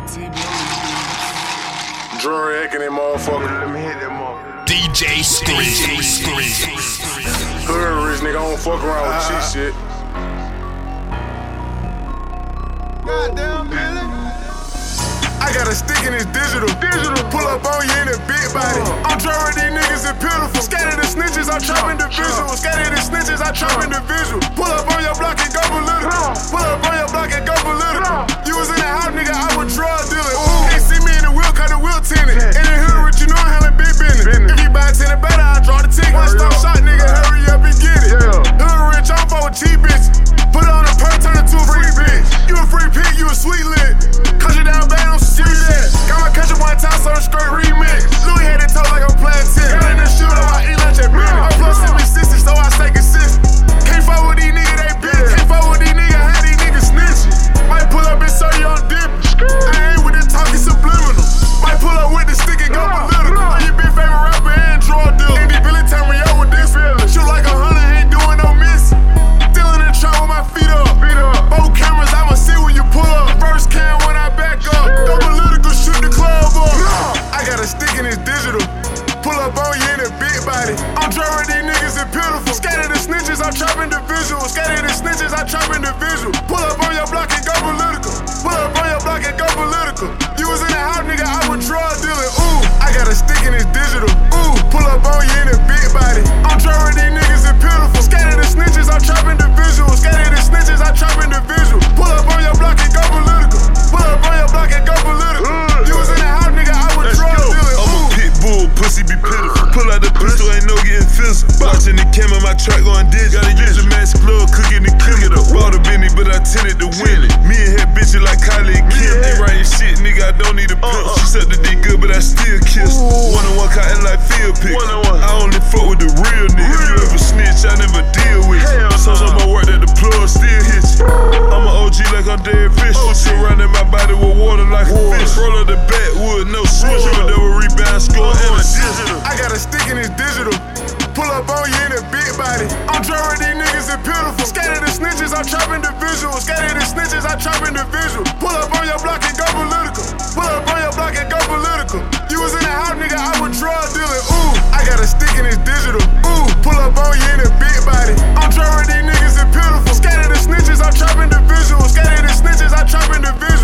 Drury Aiken, that motherfucker. Let me hit that motherfucker. DJ Scream. Hood rich nigga, I don't fuck around with cheap shit. Goddamn, Billy. I got a stick in this digital. Pull up on you in a big body. I'm drawing these niggas in pitiful. Scatter the snitches, I'm chopping the visual. Scatter the snitches, I'm chopping the visual. Pull up on your block and go political. Pull up on your block and go political. You was in the house, nigga, I was drug dealing. Can't see me in the wheel, cut the wheel tinted. In the hood rich, you know I'm handling big business. If you buy 10 or better, I draw the ticket. One stop shot, nigga, hurry up and get it. Hood rich, I'm for cheap bitch. Put it on a perk, turn it to a free bitch. You a free pig, you a sweet lit. Cut you down bad, I'm free that. Got my country one time, so I'm straight remix. Louis had it told like I'm playing 10. Got in the shoot, I eat lunch at minute. I'm plus 60, so I stay consistent. Can't fuck with these niggas, they bitch. Can't fuck with these niggas, how these niggas snitching. Might pull up and show you I'm dipping. I ain't with the talking subliminal. Might pull up with the stick and go political. Are you big favorite rapper and drug dealer? Andy Billy turn me up with this feeling. Shoot like 100, ain't doing no missing. Still in the trap with my feet up. Both cameras, I'ma see when you pull up. First cam when I back up. Go political, shoot the club up. I got a stick in this digital. Pull up on you in a big body. I'm drawing these niggas in pitiful. Scatter the snitches, I'm chopping the visual. Scatter the snitches, I'm chopping the visual. Pull up on your block and go political. Pull up on your block and go political. You was in the house, nigga, I was drug dealing. Ooh, I got a stick in this digital. Ooh, pull up on you in a big body. I'm drawing these niggas in pitiful. Scatter the snitches, I'm chopping the visual. Scatter the snitches, I'm chopping the visual. Pull up on your block and go political. Pull up on your block and go political. You was in the house, nigga, I was drug dealing. I'm a pit bull, pussy be pitiful. Pull out the pistol, ain't no getting physical. Watching the camera, my track going digital. Gotta use a mask glove, cooking the killing. Bought a Benny, but I tended to win it. Me and her bitches like Kylie and Kim. Ain't writing shit, nigga, I don't need a pimp. She sucked the dick good, but I still kiss. One-on-one cotton like field pick. I only fuck with the real nigga. If you ever snitch, I never deal with you. So my work that the plug still hits you. I'm an OG like I'm dead fish. Surrounding my body with water like a fish. Roll up the backwood, no switch. Double rebound, score, and a digital. I got a stick in this digital. Pull up on you in a big body. I'm drawing these niggas in pitiful. Scatter the snitches, I'm chopping the visual. Scatter the snitches, I'm chopping the visual. Pull up on your block and go political. Pull up on your block and go political. You was in the house, nigga, I was drug dealing. Ooh, I got a stick in this digital. Ooh, pull up on you in a big body. I'm drawing these niggas in pitiful. Scatter the snitches, I'm chopping the visual. Scatter the snitches, I'm chopping the visual.